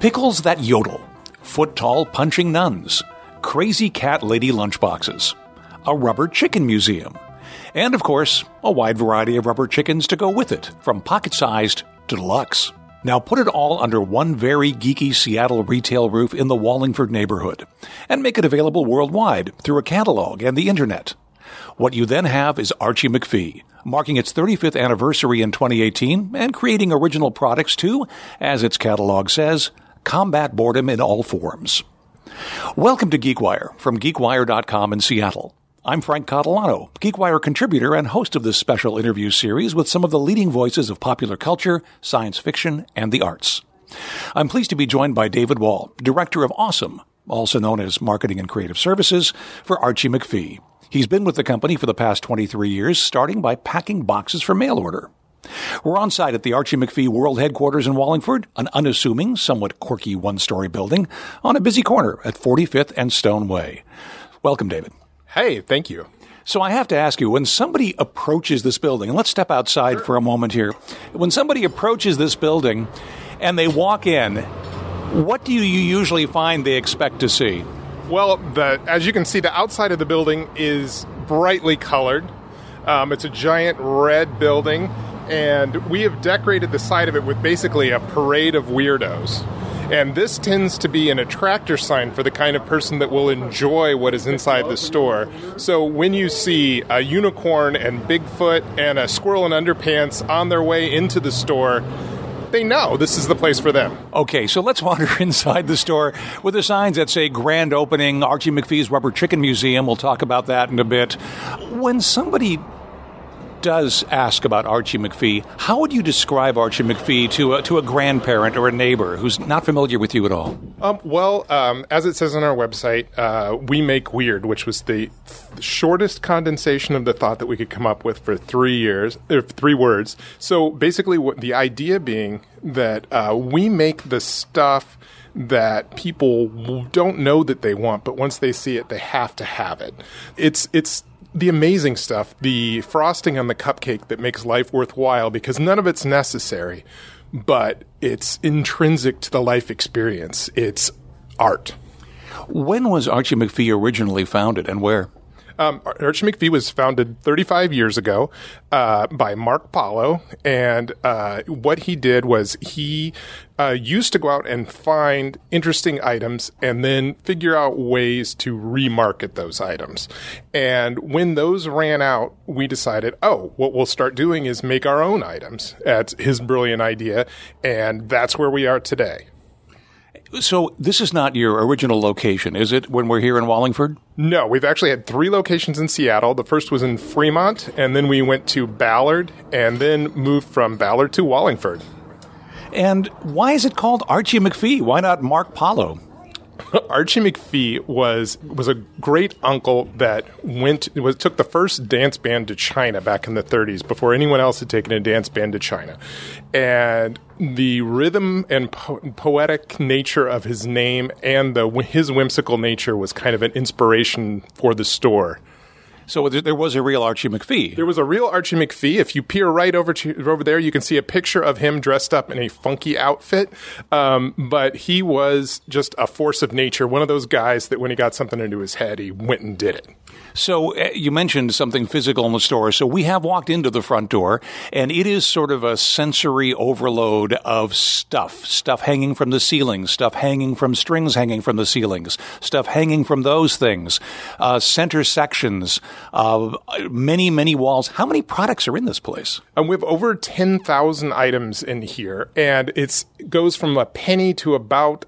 pickles that yodel, foot-tall punching nuns, crazy cat lady lunchboxes, a rubber chicken museum, and, of course, a wide variety of rubber chickens to go with it, from pocket-sized to deluxe. Now put it all under one very geeky Seattle retail roof in the Wallingford neighborhood, and make it available worldwide through a catalog and the internet. What you then have is Archie McPhee, marking its 35th anniversary in 2018 and creating original products to, as its catalog says, combat boredom in all forms. Welcome to GeekWire from GeekWire.com in Seattle. I'm Frank Catalano, GeekWire contributor and host of this special interview series with some of the leading voices of popular culture, science fiction, and the arts. I'm pleased to be joined by David Wall, director of Awesome, also known as Marketing and Creative Services, for Archie McPhee. He's been with the company for the past 23 years, starting by packing boxes for mail order. We're on site at the Archie McPhee World Headquarters in Wallingford, an unassuming, somewhat quirky one-story building on a busy corner at 45th and Stone Way. Welcome, David. Hey, thank you. So I have to ask you, when somebody approaches this building, and let's step outside for a moment here. When somebody approaches this building and they walk in, what do you usually find they expect to see? Well, as you can see, the outside of the building is brightly colored. It's a giant red building, and we have decorated the side of it with basically a parade of weirdos. And this tends to be an attractor sign for the kind of person that will enjoy what is inside the store. So when you see a unicorn and Bigfoot and a squirrel in underpants on their way into the store, they know this is the place for them. Okay, so let's wander inside the store with the signs that say Grand Opening, Archie McPhee's Rubber Chicken Museum. We'll talk about that in a bit. When somebody does ask about Archie McPhee, how would you describe Archie McPhee to a grandparent or a neighbor who's not familiar with you at all? As it says on our website, we make weird, which was the shortest condensation of the thought that we could come up with for 3 words. So basically, the idea being that we make the stuff that people don't know that they want, but once they see it, they have to have it. It's the amazing stuff, the frosting on the cupcake that makes life worthwhile, because none of it's necessary, but it's intrinsic to the life experience. It's art. When was Archie McPhee originally founded, and where? Archie McPhee was founded 35 years ago by Mark Paulo, and what he did was he used to go out and find interesting items and then figure out ways to remarket those items. And when those ran out, we decided, what we'll start doing is make our own items. That's his brilliant idea, and that's where we are today. So this is not your original location, is it, when we're here in Wallingford? No, we've actually had 3 locations in Seattle. The first was in Fremont, and then we went to Ballard, and then moved from Ballard to Wallingford. And why is it called Archie McPhee? Why not Mark Paulo? Archie McPhee was a great uncle that took the first dance band to China back in the 30s before anyone else had taken a dance band to China. And the rhythm and poetic nature of his name and his whimsical nature was kind of an inspiration for the store. So there was a real Archie McPhee. There was a real Archie McPhee. If you peer right over there, you can see a picture of him dressed up in a funky outfit. But he was just a force of nature, one of those guys that when he got something into his head, he went and did it. So you mentioned something physical in the store. So we have walked into the front door, and it is sort of a sensory overload of stuff hanging from the ceilings, stuff hanging from strings hanging from the ceilings, stuff hanging from those things, center sections, many, many walls. How many products are in this place? We have over 10,000 items in here, and it goes from a penny to about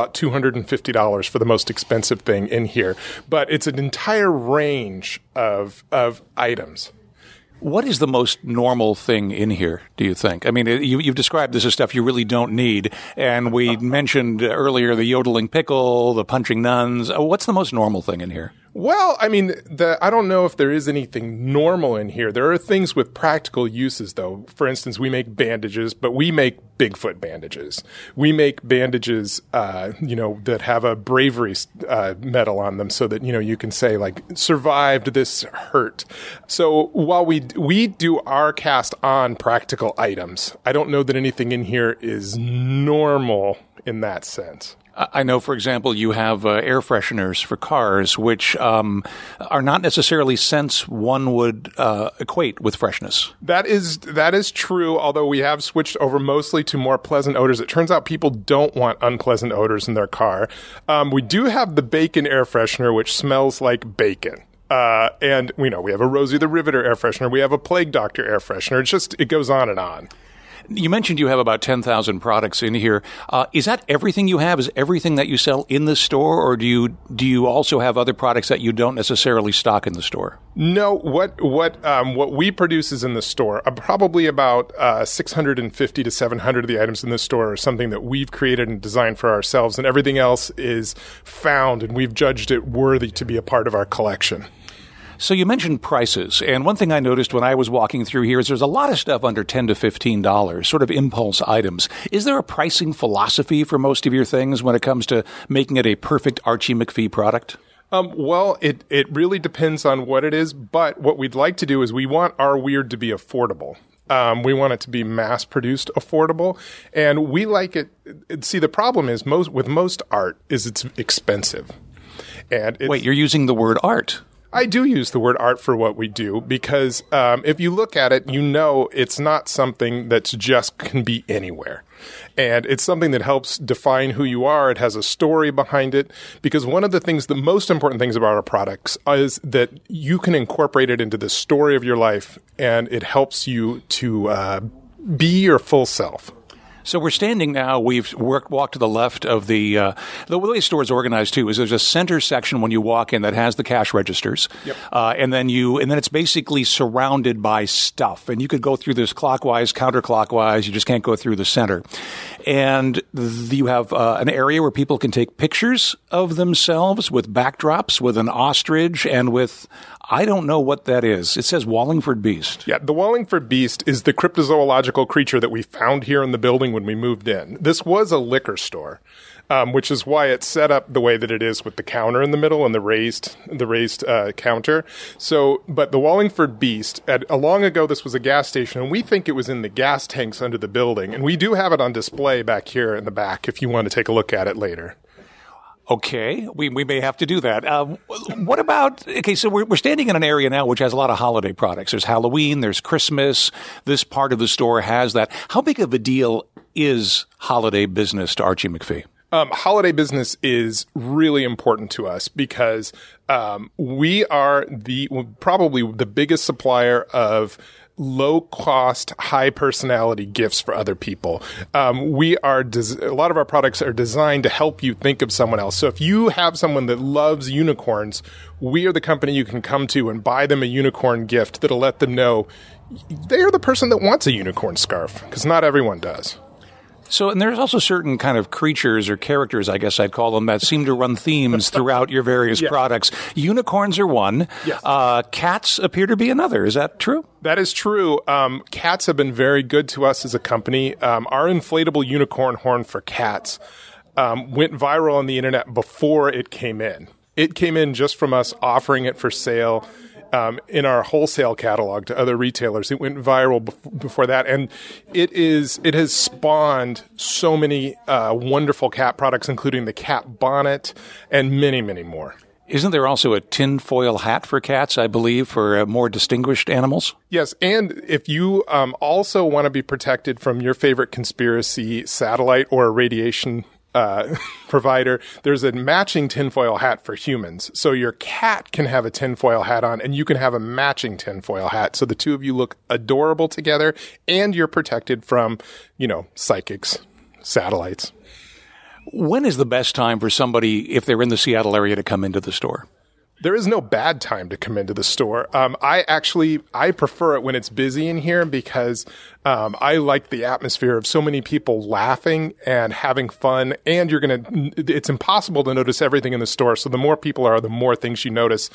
$250 for the most expensive thing in here. But it's an entire range of items. What is the most normal thing in here, do you think? I mean, you've described this as stuff you really don't need, and we mentioned earlier the yodeling pickle, the punching nuns. What's the most normal thing in here? Well, I mean, I don't know if there is anything normal in here. There are things with practical uses, though. For instance, we make bandages, but we make Bigfoot bandages. We make bandages, that have a bravery medal on them so that, you can say, like, survived this hurt. So while we do our cast on practical items, I don't know that anything in here is normal in that sense. I know, for example, you have air fresheners for cars, which are not necessarily scents one would equate with freshness. That is true, although we have switched over mostly to more pleasant odors. It turns out people don't want unpleasant odors in their car. We do have the bacon air freshener, which smells like bacon. And we have a Rosie the Riveter air freshener. We have a Plague Doctor air freshener. It goes on and on. You mentioned you have about 10,000 products in here. Is that everything you have? Is everything that you sell in the store, or do you also have other products that you don't necessarily stock in the store? No, what we produce is in the store. Probably about 650 to 700 of the items in the store are something that we've created and designed for ourselves, and everything else is found, and we've judged it worthy to be a part of our collection. So you mentioned prices, and one thing I noticed when I was walking through here is there's a lot of stuff under $10 to $15, sort of impulse items. Is there a pricing philosophy for most of your things when it comes to making it a perfect Archie McPhee product? Well, it really depends on what it is, but what we'd like to do is we want our weird to be affordable. We want it to be mass-produced affordable, and we like it. See, the problem is with most art is it's expensive. And wait, you're using the word art? I do use the word art for what we do because if you look at it, it's not something that's just can be anywhere. And it's something that helps define who you are. It has a story behind it because one of the most important things about our products is that you can incorporate it into the story of your life, and it helps you to be your full self. So we're standing now. We've walked to the left of the way the store is organized too. Is there's a center section when you walk in that has the cash registers, yep. and then it's basically surrounded by stuff, and you could go through this clockwise, counterclockwise. You just can't go through the center, and you have an area where people can take pictures of themselves with backdrops, with an ostrich, and with I don't know what that is. It says Wallingford Beast. Yeah, the Wallingford Beast is the cryptozoological creature that we found here in the building when we moved in. This was a liquor store, which is why it's set up the way that it is with the counter in the middle and the raised counter. But the Wallingford Beast, long ago, this was a gas station, and we think it was in the gas tanks under the building. And we do have it on display back here in the back if you want to take a look at it later. Okay, we may have to do that. What about, so we're standing in an area now which has a lot of holiday products. There's Halloween, there's Christmas. This part of the store has that. How big of a deal is holiday business to Archie McPhee? Holiday business is really important to us because we are probably the biggest supplier of low-cost, high-personality gifts for other people. A lot of our products are designed to help you think of someone else. So if you have someone that loves unicorns, we are the company you can come to and buy them a unicorn gift that'll let them know they are the person that wants a unicorn scarf, because not everyone does. So, and there's also certain kind of creatures or characters, I guess I'd call them, that seem to run themes throughout your various products. Unicorns are one. Yes. Cats appear to be another. Is that true? That is true. Cats have been very good to us as a company. Our inflatable unicorn horn for cats went viral on the internet before it came in. It came in just from us offering it for sale in our wholesale catalog to other retailers. It went viral before that, and it has spawned so many wonderful cat products, including the cat bonnet and many, many more. Isn't there also a tinfoil hat for cats, I believe, for more distinguished animals? Yes, and if you also want to be protected from your favorite conspiracy satellite or radiation provider, there's a matching tinfoil hat for humans. So your cat can have a tinfoil hat on, and you can have a matching tinfoil hat. So the two of you look adorable together, and you're protected from, psychics, satellites. When is the best time for somebody, if they're in the Seattle area, to come into the store? There is no bad time to come into the store. I prefer it when it's busy in here because I like the atmosphere of so many people laughing and having fun. And it's impossible to notice everything in the store. So the more people are, the more things you notice.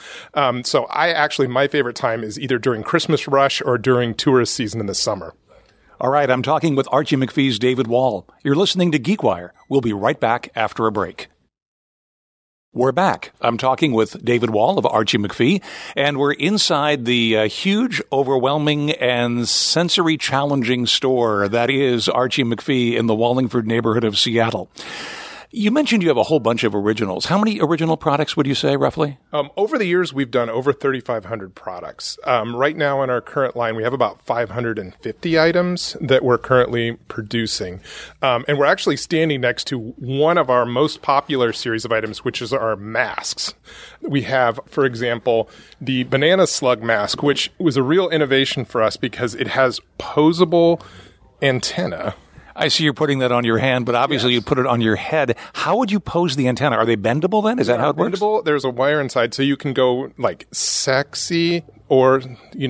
My favorite time is either during Christmas rush or during tourist season in the summer. All right, I'm talking with Archie McPhee's David Wall. You're listening to GeekWire. We'll be right back after a break. We're back. I'm talking with David Wall of Archie McPhee, and we're inside the huge, overwhelming, and sensory-challenging store that is Archie McPhee in the Wallingford neighborhood of Seattle. You mentioned you have a whole bunch of originals. How many original products would you say, roughly? Over the years, we've done over 3,500 products. Right now in our current line, we have about 550 items that we're currently producing. And we're actually standing next to one of our most popular series of items, which is our masks. We have, for example, the banana slug mask, which was a real innovation for us because it has posable antenna. I see you're putting that on your hand, but obviously you put it on your head. How would you pose the antenna? Are they bendable then? Is that how it works? Bendable. There's a wire inside, so you can go like sexy or,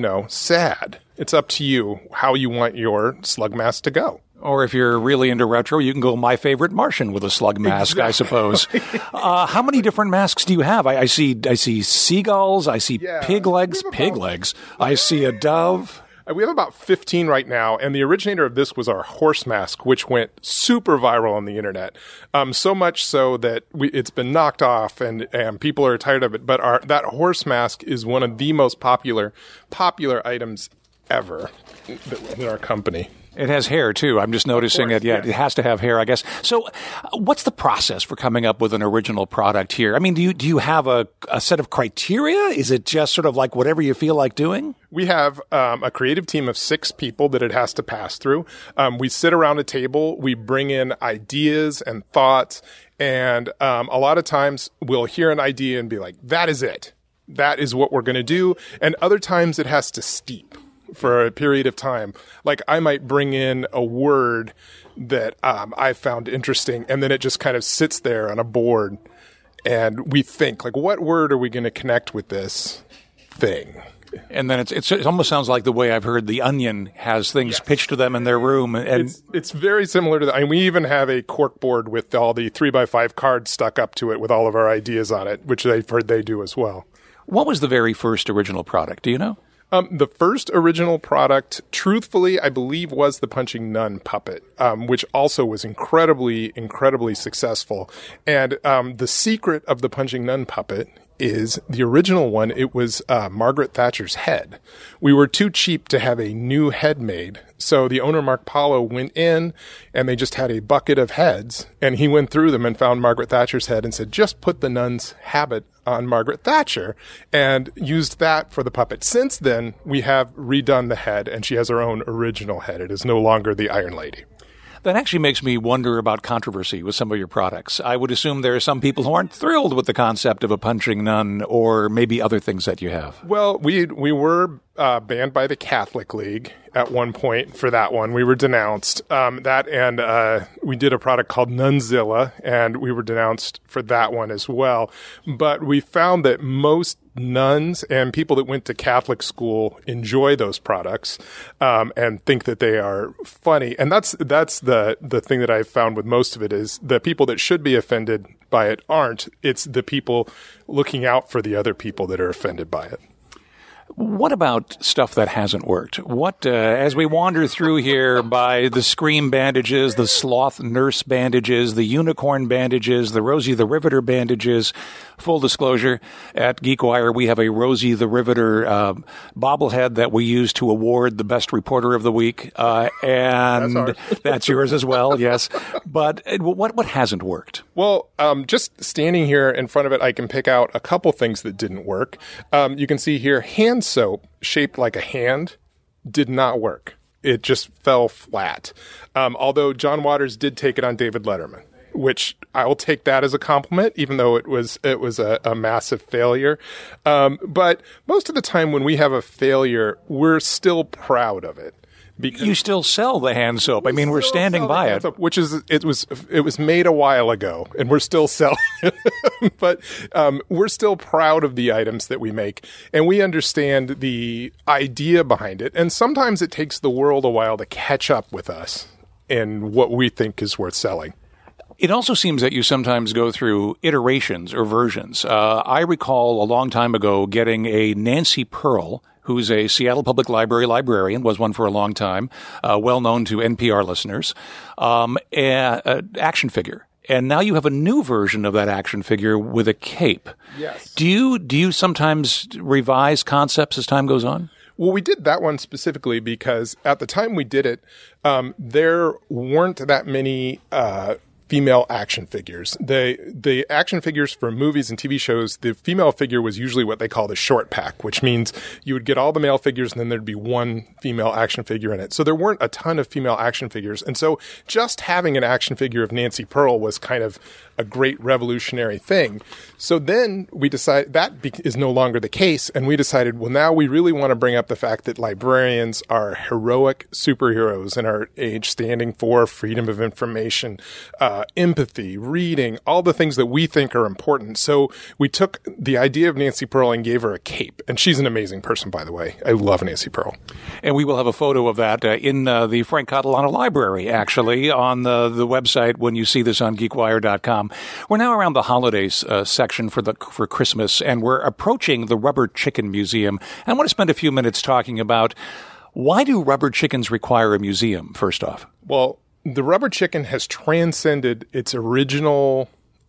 sad. It's up to you how you want your slug mask to go. Or if you're really into retro, you can go My Favorite Martian with a slug mask, I suppose. How many different masks do you have? I see seagulls. I see pig legs. I see a dove. We have about 15 right now, and the originator of this was our horse mask, which went super viral on the internet. So much so that it's been knocked off, and people are tired of it. But that horse mask is one of the most popular items ever in our company. It has hair, too. I'm just noticing it. Yeah, it has to have hair, I guess. So what's the process for coming up with an original product here? I mean, do you have a set of criteria? Is it just sort of like whatever you feel like doing? We have a creative team of 6 people that it has to pass through. We sit around a table. We bring in ideas and thoughts. And a lot of times we'll hear an idea and be like, that is it. That is what we're going to do. And other times it has to steep for a period of time. Like I might bring in a word that I found interesting, and then it just kind of sits there on a board, and we think, like, what word are we going to connect with this thing? And then it almost sounds like the way I've heard The Onion has things pitched to them in their room. And it's very similar to that. I mean, we even have a cork board with all the 3x5 cards stuck up to it with all of our ideas on it, which I've heard they do as well. What was the very first original product? Do you know? The first original product, truthfully, I believe was the Punching Nun puppet, which also was incredibly, incredibly successful. And the secret of the Punching Nun puppet is the original one. It was Margaret Thatcher's head. We were too cheap to have a new head made. So the owner, Mark Paulo, went in and they just had a bucket of heads. And he went through them and found Margaret Thatcher's head and said, just put the nun's habit on Margaret Thatcher, and used that for the puppet. Since then, we have redone the head, and she has her own original head. It is no longer the Iron Lady. That actually makes me wonder about controversy with some of your products. I would assume there are some people who aren't thrilled with the concept of a punching nun, or maybe other things that you have. Well, we were banned by the Catholic League at one point for that one. We were denounced. We did a product called Nunzilla, and we were denounced for that one as well. But we found that most nuns and people that went to Catholic school enjoy those products and think that they are funny. And that's the thing that I've found with most of it is the people that should be offended by it aren't. It's the people looking out for the other people that are offended by it. What about stuff that hasn't worked? What, as we wander through here by the Scream bandages, the Sloth Nurse bandages, the Unicorn bandages, the Rosie the Riveter bandages, full disclosure, at GeekWire we have a Rosie the Riveter bobblehead that we use to award the best reporter of the week, and that's yours as well, yes. But what hasn't worked? Well, just standing here in front of it, I can pick out a couple things that didn't work. You can see here, hand soap shaped like a hand did not work. It just fell flat. Although John Waters did take it on David Letterman, which I will take that as a compliment, even though it was a massive failure. But most of the time when we have a failure, we're still proud of it. Because you still sell the hand soap. I mean, we're standing by it. Soap, which is it was made a while ago, and we're still selling it. But we're still proud of the items that we make, and we understand the idea behind it. And sometimes it takes the world a while to catch up with us in what we think is worth selling. It also seems that you sometimes go through iterations or versions. I recall a long time ago getting a Nancy Pearl, who's a Seattle Public Library librarian, was one for a long time, well known to NPR listeners, an action figure. and now you have a new version of that action figure with a cape. Yes. Do you sometimes revise concepts as time goes on? Well, we did that one specifically because at the time we did it, there weren't that many female action figures. The action figures for movies and TV shows, the female figure was usually what they call the short pack, which means you would get all the male figures and then there'd be one female action figure in it. So there weren't a ton of female action figures. And so just having an action figure of Nancy Pearl was kind of a great revolutionary thing. So then we decided is no longer the case. And we decided, well, now we really want to bring up the fact that librarians are heroic superheroes in our age, standing for freedom of information, empathy, reading, all the things that we think are important. So we took the idea of Nancy Pearl and gave her a cape. And she's an amazing person, by the way. I love Nancy Pearl. And we will have a photo of that in the Frank Catalano Library, actually, on the website when you see this on GeekWire.com. We're now around the holidays section for Christmas, and we're approaching the Rubber Chicken Museum. And I want to spend a few minutes talking about why do rubber chickens require a museum, first off? Well, the rubber chicken has transcended its original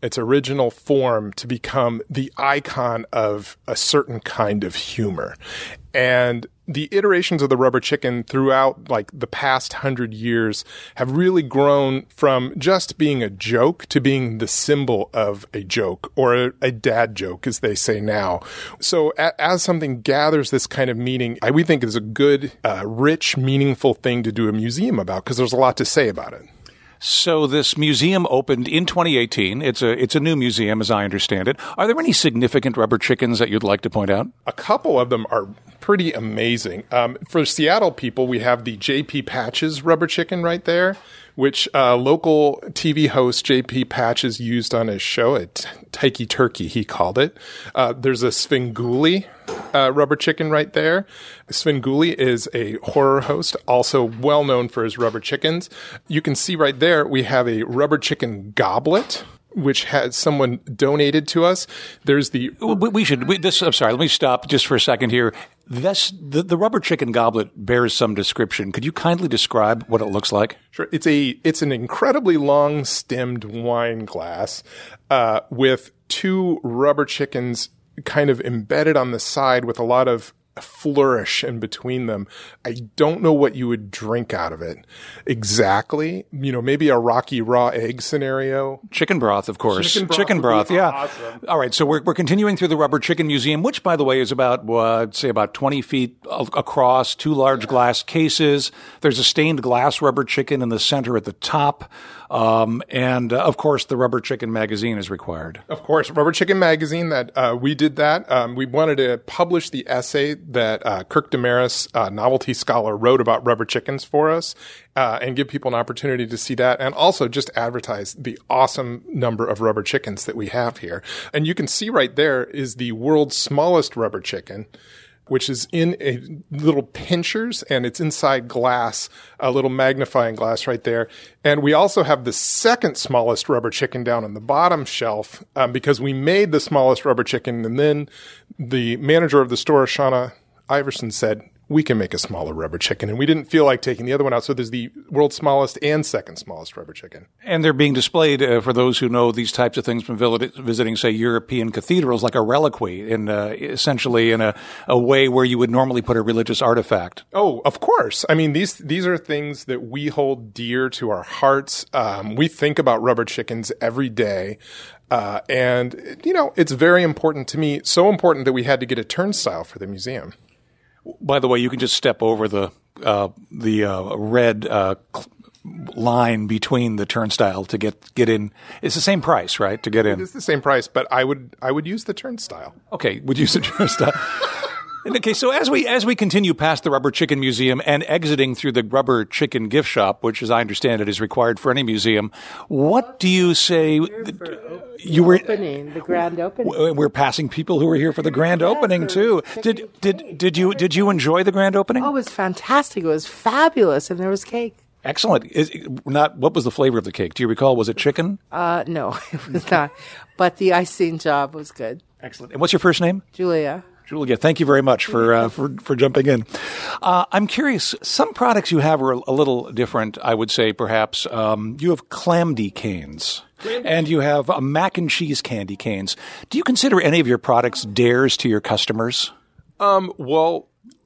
form to become the icon of a certain kind of humor. And the iterations of the rubber chicken throughout like the past 100 years have really grown from just being a joke to being the symbol of a joke, or a dad joke, as they say now. So as something gathers this kind of meaning, we think it's a good, rich, meaningful thing to do a museum about, because there's a lot to say about it. So this museum opened in 2018. It's a new museum, as I understand it. Are there any significant rubber chickens that you'd like to point out? A couple of them are pretty amazing. For Seattle people, we have the J.P. Patches rubber chicken right there, which local TV host J.P. Patches used on his show at Taiki Turkey, he called it. There's a Svengoolie rubber chicken right there. Svengoolie is a horror host, also well known for his rubber chickens. You can see right there we have a rubber chicken goblet, which has someone donated to us. There's the I'm sorry. Let me stop just for a second here. The rubber chicken goblet bears some description. Could you kindly describe what it looks like? Sure. It's an incredibly long-stemmed wine glass with two rubber chickens kind of embedded on the side with a lot of flourish in between them. I don't know what you would drink out of it exactly. Maybe a Rocky Raw egg scenario. Chicken broth, of course. Chicken broth, yeah. Awesome. All right, so we're continuing through the Rubber Chicken Museum, which, by the way, is about 20 feet across, two large glass cases. There's a stained glass rubber chicken in the center at the top. And of course, the Rubber Chicken magazine is required. Of course, Rubber Chicken magazine, that we did that. We wanted to publish the essay that Kirk Damaris, novelty scholar, wrote about rubber chickens for us, and give people an opportunity to see that, and also just advertise the awesome number of rubber chickens that we have here. And you can see right there is the world's smallest rubber chicken, which is in a little pinchers, and it's inside glass, a little magnifying glass right there. And we also have the second smallest rubber chicken down on the bottom shelf, because we made the smallest rubber chicken, and then the manager of the store, Shauna Iverson, said, we can make a smaller rubber chicken. And we didn't feel like taking the other one out. So there's the world's smallest and second smallest rubber chicken. And they're being displayed, for those who know these types of things from visiting, say, European cathedrals, like a reliquary, essentially in a way where you would normally put a religious artifact. Oh, of course. I mean, these are things that we hold dear to our hearts. We think about rubber chickens every day. And it's very important to me, so important that we had to get a turnstile for the museum. By the way, you can just step over the red line between the turnstile to get in. It's the same price, right, to get in? It's the same price, but I would use the turnstile. Okay, would use the turnstile. Okay, so as we continue past the Rubber Chicken Museum and exiting through the Rubber Chicken Gift Shop, which, as I understand it, is required for any museum, what do you say? The grand opening. We're passing people who were here for the grand opening too. Did you enjoy the grand opening? Oh, it was fantastic. It was fabulous, and there was cake. Excellent. What was the flavor of the cake? Do you recall? Was it chicken? No, it was not. But the icing job was good. Excellent. And what's your first name? Julia. Julia, thank you very much for jumping in. I'm curious, some products you have are a little different, I would say, perhaps. You have clamdy canes, and you have mac and cheese candy canes. Do you consider any of your products dares to your customers? Well,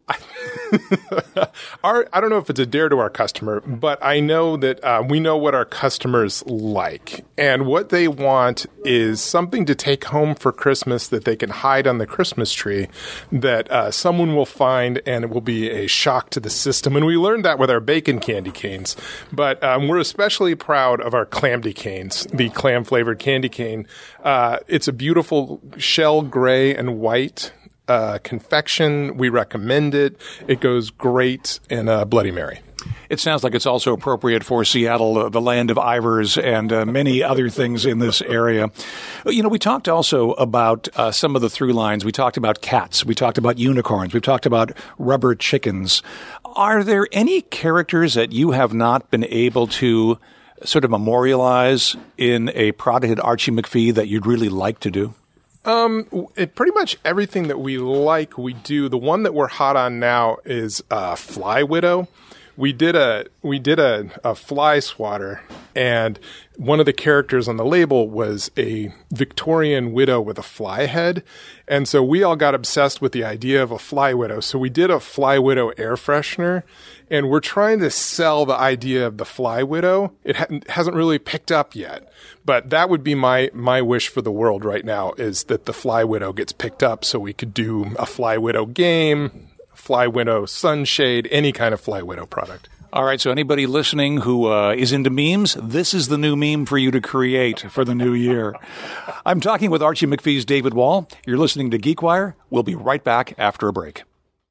I don't know if it's a dare to our customer, but I know that we know what our customers like. And what they want is something to take home for Christmas that they can hide on the Christmas tree that someone will find, and it will be a shock to the system. And we learned that with our bacon candy canes. But we're especially proud of our clamdy canes, the clam-flavored candy cane. It's a beautiful shell gray and white confection. We recommend it. It goes great in Bloody Mary. It sounds like it's also appropriate for Seattle, the land of Ivors, and many other things in this area. You know, we talked also about some of the through lines. We talked about cats. We talked about unicorns. We've talked about rubber chickens. Are there any characters that you have not been able to sort of memorialize in a product at Archie McPhee that you'd really like to do? Pretty much everything that we like, we do. The one that we're hot on now is Fly Widow. We did a fly swatter, and one of the characters on the label was a Victorian widow with a fly head. And so we all got obsessed with the idea of a fly widow. So we did a Fly Widow air freshener, and we're trying to sell the idea of the Fly Widow. It hasn't really picked up yet, but that would be my wish for the world right now, is that the Fly Widow gets picked up so we could do a Fly Widow game, Fly Widow sunshade, any kind of Fly Widow product. All right, so anybody listening who is into memes, this is the new meme for you to create for the new year. I'm talking with Archie McPhee's David Wall. You're listening to GeekWire. We'll be right back after a break.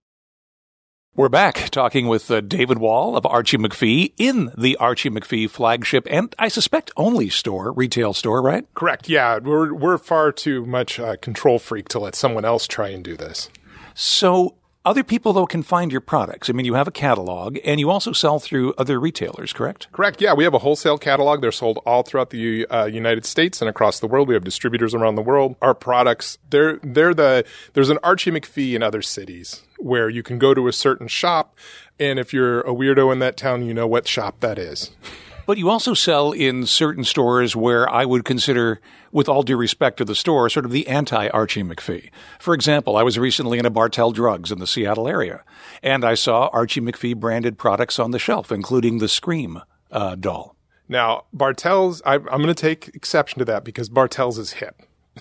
We're back talking with David Wall of Archie McPhee in the Archie McPhee flagship and I suspect only retail store, right? Correct. Yeah, we're far too much control freak to let someone else try and do this. So other people, though, can find your products. I mean, you have a catalog, and you also sell through other retailers, correct? Correct, yeah. We have a wholesale catalog. They're sold all throughout the United States and across the world. We have distributors around the world. Our products, there's an Archie McPhee in other cities where you can go to a certain shop, and if you're a weirdo in that town, you know what shop that is. But you also sell in certain stores where I would consider, with all due respect to the store, sort of the anti-Archie McPhee. For example, I was recently in a Bartell Drugs in the Seattle area, and I saw Archie McPhee branded products on the shelf, including the Scream doll. Now, Bartell's, I'm going to take exception to that because Bartell's is hip.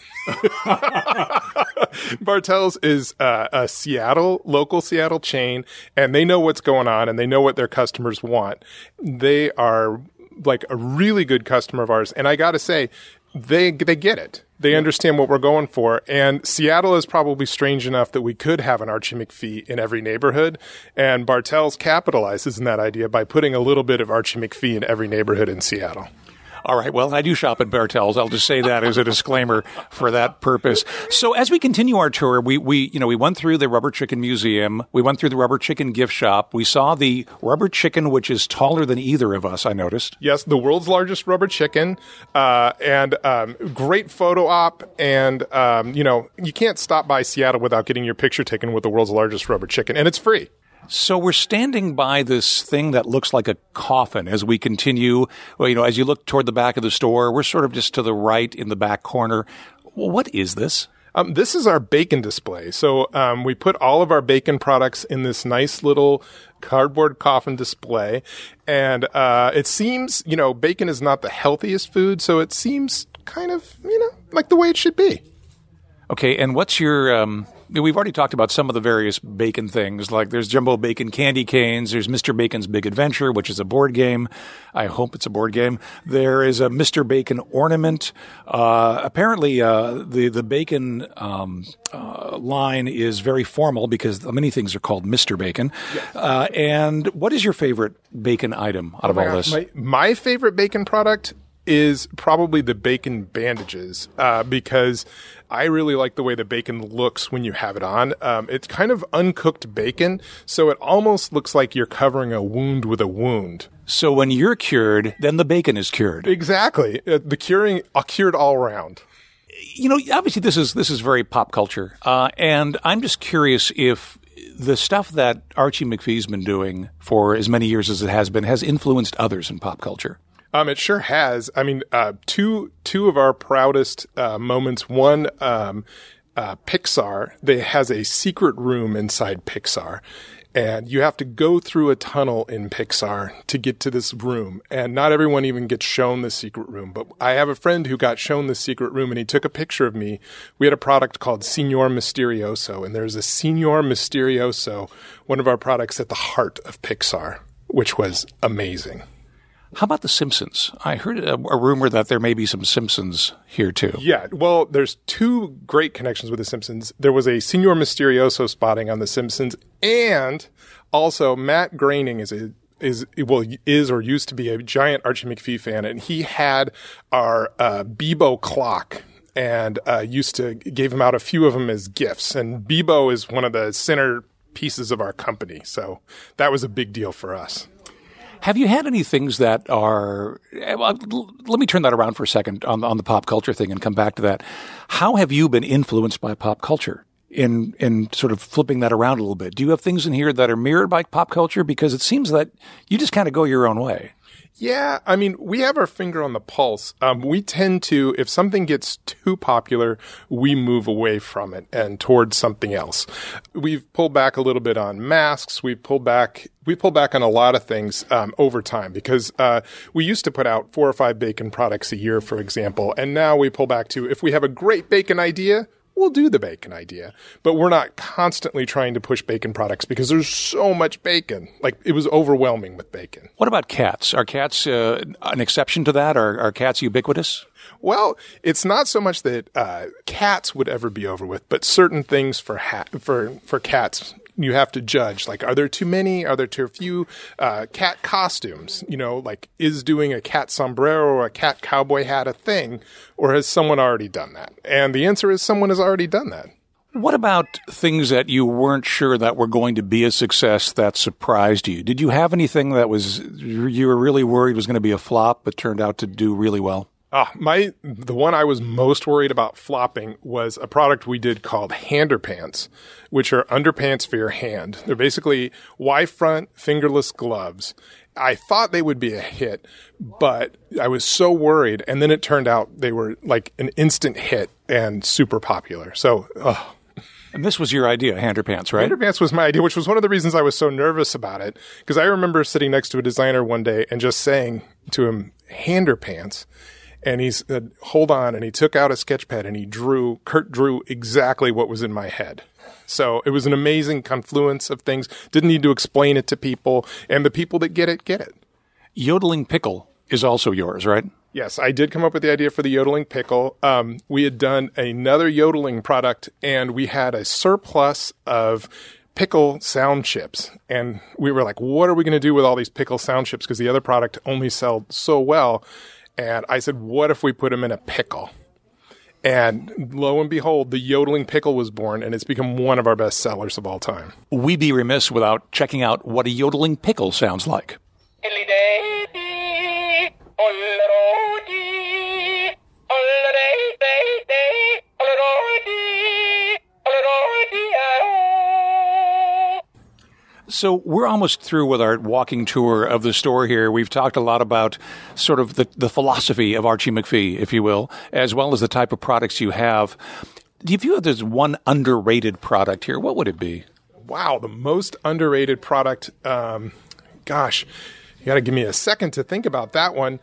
Bartell's is a local Seattle chain, and they know what's going on, and they know what their customers want. They are like a really good customer of ours, and I got to say, they get it. They understand what we're going for, and Seattle is probably strange enough that we could have an Archie McPhee in every neighborhood, and Bartell's capitalizes in that idea by putting a little bit of Archie McPhee in every neighborhood in Seattle. All right. Well, I do shop at Bartell's. I'll just say that as a disclaimer for that purpose. So as we continue our tour, we went through the Rubber Chicken Museum. We went through the Rubber Chicken gift shop. We saw the rubber chicken, which is taller than either of us, I noticed. Yes, the world's largest rubber chicken, and great photo op. And, you can't stop by Seattle without getting your picture taken with the world's largest rubber chicken, and it's free. So we're standing by this thing that looks like a coffin as we continue. Well, as you look toward the back of the store, we're sort of just to the right in the back corner. What is this? This is our bacon display. So we put all of our bacon products in this nice little cardboard coffin display. And it seems, bacon is not the healthiest food, so it seems kind of, like the way it should be. Okay, and what's your we've already talked about some of the various bacon things, like there's Jumbo Bacon Candy Canes, there's Mr. Bacon's Big Adventure, which is a board game. I hope it's a board game. There is a Mr. Bacon ornament. Apparently, the bacon line is very formal because many things are called Mr. Bacon. Yes. And what is your favorite bacon item out of all this? My favorite bacon product is probably the bacon bandages, because I really like the way the bacon looks when you have it on. It's kind of uncooked bacon, so it almost looks like you're covering a wound with a wound. So when you're cured, then the bacon is cured. Exactly. Cured all around. Obviously this is very pop culture, and I'm just curious if the stuff that Archie McPhee's been doing for as many years as it has influenced others in pop culture. It sure has. I mean, two of our proudest moments. One, Pixar. They has a secret room inside Pixar. And you have to go through a tunnel in Pixar to get to this room. And not everyone even gets shown the secret room. But I have a friend who got shown the secret room, and he took a picture of me. We had a product called Signor Misterioso. And there's a Signor Misterioso, one of our products, at the heart of Pixar, which was amazing. How about The Simpsons? I heard a rumor that there may be some Simpsons here, too. Yeah, well, there's two great connections with The Simpsons. There was a Signor Misterioso spotting on The Simpsons, and also Matt Groening is or used to be a giant Archie McPhee fan, and he had our Bebo clock and gave him out a few of them as gifts. And Bebo is one of the center pieces of our company, so that was a big deal for us. Have you had any things that are well, let me turn that around for a second on the pop culture thing and come back to that. How have you been influenced by pop culture in sort of flipping that around a little bit? Do you have things in here that are mirrored by pop culture? Because it seems that you just kind of go your own way. Yeah, I mean, we have our finger on the pulse. We tend to, if something gets too popular, we move away from it and towards something else. We've pulled back a little bit on masks. We pulled back on a lot of things over time because we used to put out 4 or 5 bacon products a year, for example, and now we pull back to if we have a great bacon idea, we'll do the bacon idea, but we're not constantly trying to push bacon products because there's so much bacon. Like, it was overwhelming with bacon. What about cats? Are cats an exception to that? Are cats ubiquitous? Well, it's not so much that cats would ever be over with, but certain things for cats you have to judge. Like, are there too many? Are there too few? Cat costumes, like, is doing a cat sombrero or a cat cowboy hat a thing, or has someone already done that? And the answer is someone has already done that. What about things that you weren't sure that were going to be a success that surprised you? Did you have anything that you were really worried was going to be a flop but turned out to do really well? The one I was most worried about flopping was a product we did called Handerpants, which are underpants for your hand. They're basically Y-front fingerless gloves. I thought they would be a hit, but I was so worried. And then it turned out they were like an instant hit and super popular. So, And this was your idea, Handerpants, right? Handerpants was my idea, which was one of the reasons I was so nervous about it. Because I remember sitting next to a designer one day and just saying to him, Handerpants. And he said, hold on. And he took out a sketch pad and Kurt drew exactly what was in my head. So it was an amazing confluence of things. Didn't need to explain it to people. And the people that get it, get it. Yodeling Pickle is also yours, right? Yes, I did come up with the idea for the Yodeling Pickle. We had done another yodeling product, and we had a surplus of pickle sound chips. And we were like, what are we going to do with all these pickle sound chips? Because the other product only sold so well. And I said, what if we put them in a pickle? And lo and behold, the Yodeling Pickle was born, and it's become one of our best sellers of all time. We'd be remiss without checking out what a Yodeling Pickle sounds like. So we're almost through with our walking tour of the store here. We've talked a lot about sort of the philosophy of Archie McPhee, if you will, as well as the type of products you have. If you had this one underrated product here, what would it be? Wow, the most underrated product. Gosh, you got to give me a second to think about that one.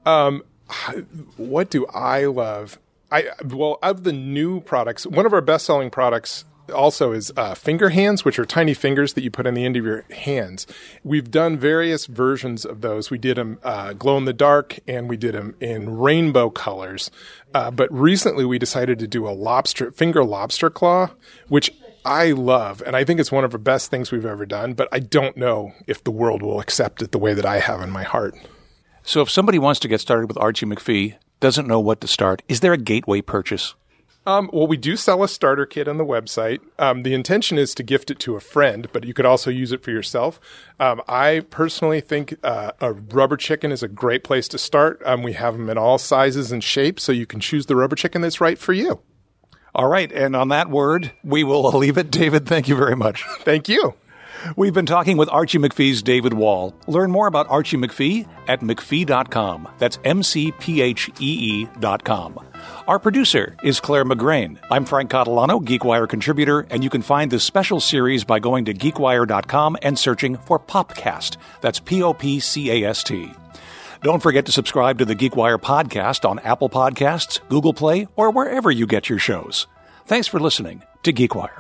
What do I love? Well, of the new products, one of our best-selling products also is finger hands, which are tiny fingers that you put in the end of your hands. We've done various versions of those. We did them glow in the dark, and we did them in rainbow colors. But recently we decided to do a finger lobster claw, which I love, and I think it's one of the best things we've ever done, but I don't know if the world will accept it the way that I have in my heart. So if somebody wants to get started with Archie McPhee, doesn't know what to start, is there a gateway purchase? Well, we do sell a starter kit on the website. The intention is to gift it to a friend, but you could also use it for yourself. I personally think a rubber chicken is a great place to start. We have them in all sizes and shapes, so you can choose the rubber chicken that's right for you. All right, and on that word, we will leave it. David, thank you very much. Thank you. We've been talking with Archie McPhee's David Wall. Learn more about Archie McPhee at McPhee.com. That's MCPHEE.com. Our producer is Claire McGrain. I'm Frank Catalano, GeekWire contributor, and you can find this special series by going to GeekWire.com and searching for Popcast. That's POPCAST. Don't forget to subscribe to the GeekWire podcast on Apple Podcasts, Google Play, or wherever you get your shows. Thanks for listening to GeekWire.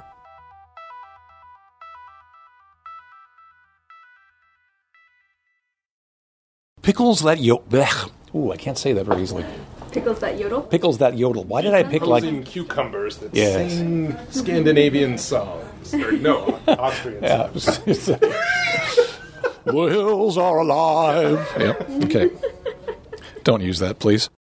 Pickles that blech. Ooh, I can't say that very easily. Pickles that yodel? Pickles that yodel. Why did I pick like... cucumbers that Yes. sing Scandinavian songs. Or, no, Austrian songs. The hills are alive. Yep. Okay. Don't use that, please.